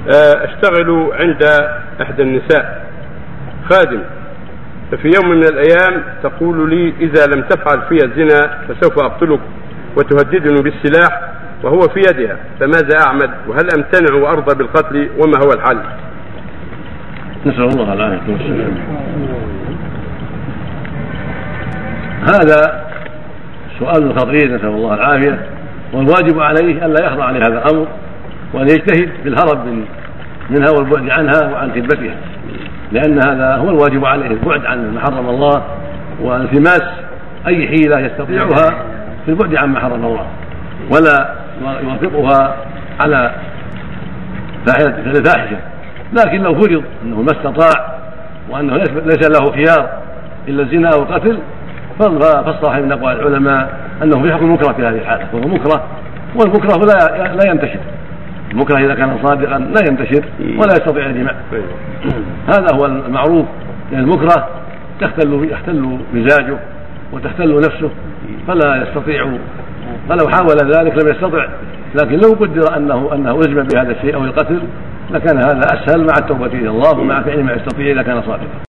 أشتغل عند إحدى النساء خادم، ففي يوم من الأيام تقول لي: إذا لم تفعل في الزنا فسوف أقتلك، وتهددني بالسلاح وهو في يدها، فماذا أعمل؟ وهل أمتنع وأرضى بالقتل؟ وما هو الحل؟ نسأل الله العافية والسلام. هذا سؤال خطير، نسأل الله العافية، والواجب عليه ألا يخضع عليه هذا الأمر، وأن يجتهد في الهرب منها والبعد عنها وعن خدمتها، لأن هذا هو الواجب عليه، البعد عن ما حرم الله والتماس أي حيلة يستطيعها في البعد عن ما حرم الله، ولا يوافقها على فاحشة. لكن لو فرض أنه ما استطاع وأنه ليس له خيار إلا الزنا أو القتل، فالصحيح من أقوال العلماء أنه في حكم مكره في هذه الحالة، وهو مكره، والمكره لا ينتشر. المكره إذا كان صادقا لا ينتشر ولا يستطيع الجماع. هذا هو المعروف، لأن المكره يختل مزاجه وتختل نفسه فلا يستطيع، فلو حاول ذلك لم يستطع. لكن لو قدر أنه ألزم بهذا الشيء أو القتل لكان هذا أسهل مع التوبة إلى الله ومع فعل ما يستطيع إذا كان صادقا.